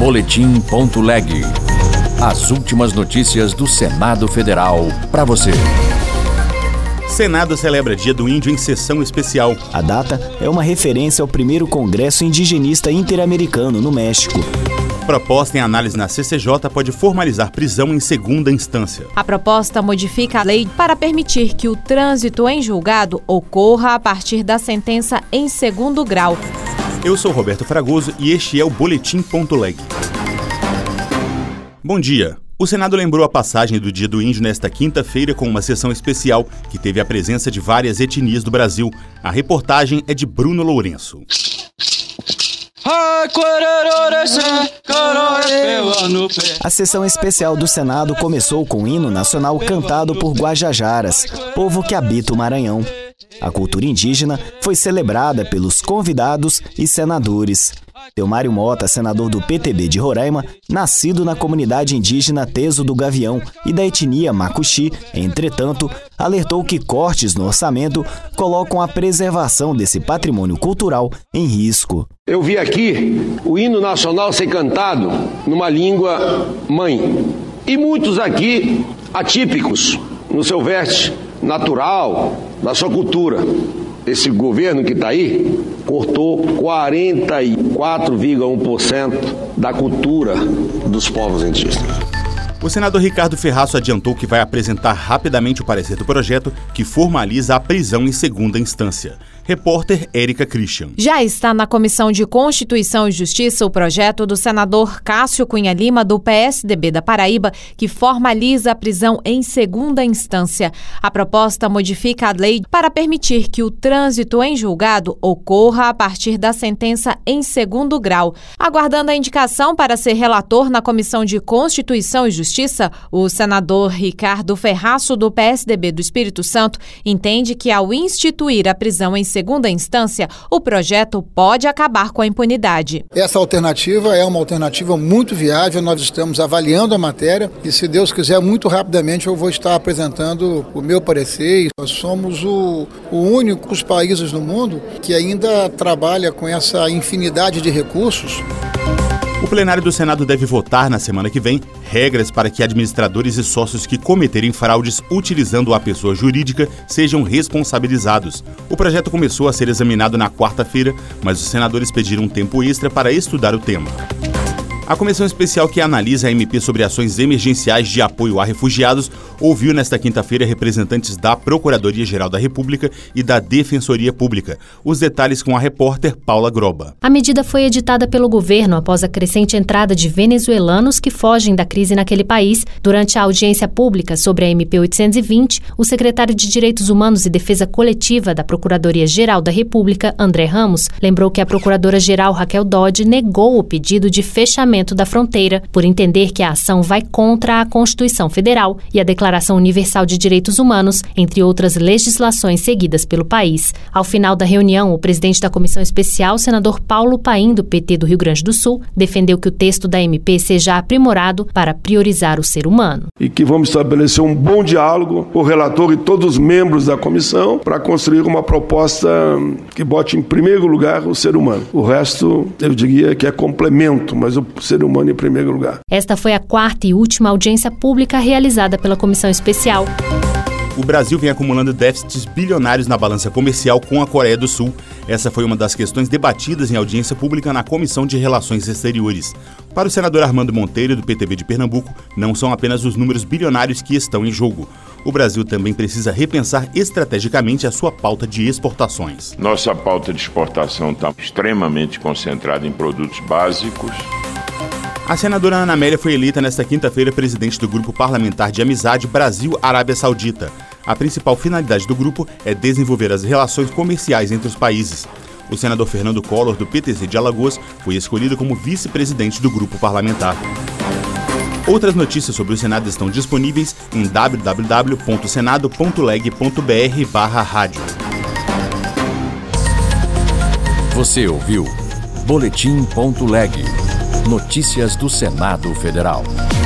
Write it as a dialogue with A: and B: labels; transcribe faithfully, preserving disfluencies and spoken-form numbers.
A: Boletim.leg. As últimas notícias do Senado Federal para você.
B: Senado celebra Dia do Índio em sessão especial.
C: A data é uma referência ao primeiro Congresso Indigenista Interamericano no México.
B: Proposta em análise na C C J pode formalizar prisão em segunda instância.
D: A proposta modifica a lei para permitir que o trânsito em julgado ocorra a partir da sentença em segundo grau.
B: Eu sou Roberto Fragoso e este é o Boletim.leg. Bom dia. O Senado lembrou a passagem do Dia do Índio nesta quinta-feira com uma sessão especial que teve a presença de várias etnias do Brasil. A reportagem é de Bruno Lourenço.
C: A sessão especial do Senado começou com o hino nacional cantado por Guajajaras, povo que habita o Maranhão. A cultura indígena foi celebrada pelos convidados e senadores. Teomário Mota, senador do P T B de Roraima, nascido na comunidade indígena Teso do Gavião e da etnia Macuxi, entretanto, alertou que cortes no orçamento colocam a preservação desse patrimônio cultural em risco.
E: Eu vi aqui o hino nacional ser cantado numa língua mãe. E muitos aqui atípicos no seu veste natural, da sua cultura. Esse governo que está aí cortou quarenta e quatro vírgula um por cento da cultura dos povos indígenas.
B: O senador Ricardo Ferraço adiantou que vai apresentar rapidamente o parecer do projeto que formaliza a prisão em segunda instância. Repórter Érica Christian.
D: Já está na Comissão de Constituição e Justiça o projeto do senador Cássio Cunha Lima, do P S D B da Paraíba, que formaliza a prisão em segunda instância. A proposta modifica a lei para permitir que o trânsito em julgado ocorra a partir da sentença em segundo grau. Aguardando a indicação para ser relator na Comissão de Constituição e Justiça, o senador Ricardo Ferraço, do P S D B do Espírito Santo, entende que ao instituir a prisão em segunda instância, o projeto pode acabar com a impunidade.
F: Essa alternativa é uma alternativa muito viável, nós estamos avaliando a matéria e, se Deus quiser, muito rapidamente eu vou estar apresentando o meu parecer. Nós somos o, o único dos países no mundo que ainda trabalha com essa infinidade de recursos.
B: O plenário do Senado deve votar na semana que vem regras para que administradores e sócios que cometerem fraudes utilizando a pessoa jurídica sejam responsabilizados. O projeto começou a ser examinado na quarta-feira, mas os senadores pediram um tempo extra para estudar o tema. A comissão especial que analisa a M P sobre ações emergenciais de apoio a refugiados ouviu nesta quinta-feira representantes da Procuradoria-Geral da República e da Defensoria Pública. Os detalhes com a repórter Paula Groba.
G: A medida foi editada pelo governo após a crescente entrada de venezuelanos que fogem da crise naquele país. Durante a audiência pública sobre a M P oitocentos e vinte, o secretário de Direitos Humanos e Defesa Coletiva da Procuradoria-Geral da República, André Ramos, lembrou que a procuradora-geral Raquel Dodge negou o pedido de fechamento da fronteira por entender que a ação vai contra a Constituição Federal e a Declaração Universal de Direitos Humanos, entre outras legislações seguidas pelo país. Ao final da reunião, o presidente da Comissão Especial, senador Paulo Paim, do P T do Rio Grande do Sul, defendeu que o texto da M P seja aprimorado para priorizar o ser humano.
H: E que vamos estabelecer um bom diálogo com o relator e todos os membros da comissão para construir uma proposta que bote em primeiro lugar o ser humano. O resto, eu diria que é complemento, mas o ser humano em primeiro lugar.
G: Esta foi a quarta e última audiência pública realizada pela Comissão Especial.
B: O Brasil vem acumulando déficits bilionários na balança comercial com a Coreia do Sul. Essa foi uma das questões debatidas em audiência pública na Comissão de Relações Exteriores. Para o senador Armando Monteiro, do P T B de Pernambuco, não são apenas os números bilionários que estão em jogo. O Brasil também precisa repensar estrategicamente a sua pauta de exportações.
I: Nossa pauta de exportação está extremamente concentrada em produtos básicos.
B: A senadora Ana Amélia foi eleita nesta quinta-feira presidente do Grupo Parlamentar de Amizade Brasil-Arábia Saudita. A principal finalidade do grupo é desenvolver as relações comerciais entre os países. O senador Fernando Collor, do P T C de Alagoas, foi escolhido como vice-presidente do grupo parlamentar. Outras notícias sobre o Senado estão disponíveis em w w w ponto senado ponto leg ponto b r barra rádio.
A: Você ouviu Boletim.leg. Notícias do Senado Federal.